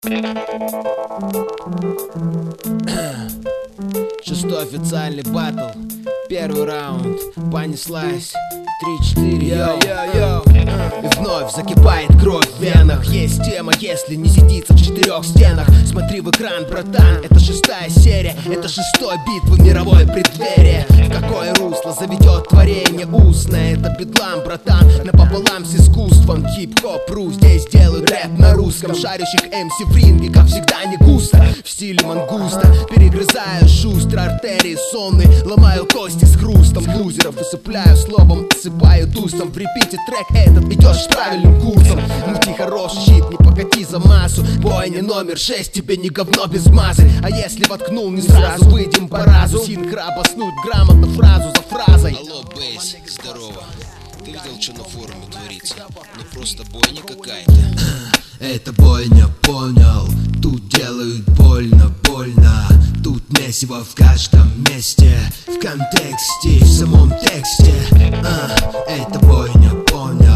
Шестой официальный батл. Первый раунд. Понеслась. 3-4, йоу. И вновь закипает кровь в венах. Есть тема, если не сидится в четырех стенах. Смотри в экран, братан, это шестая серия. Это шестой битвы, мировое преддверие. В какое русло заведет творение устное? Это бедлам, братан, напополам с искусством. Хип-хоп, ру, здесь делают рэп на русском. Шарящих MC в ринге, как всегда, не густо. В стиле мангуста, перегрызаю шустро артерии сонные. Ломаю кости с хрустом. Лузеров высыпляю словом, отсыпаю дустом. В репите трек этот идешь правильным курсом. Мути хороший щит, не покати за массу. Бойня номер 6, тебе не говно без мазы. А если воткнул не сразу, выйдем по разу. Синхро обоснуть грамотно фразу за фразой. Алло, Бейс, здорово. Ты видел, что на форуме творится? Ну просто бойня какая-то. Это бойня, понял. Тут делают больно. Тут месиво в каждом месте. В контексте, в самом тексте. Это бойня, понял.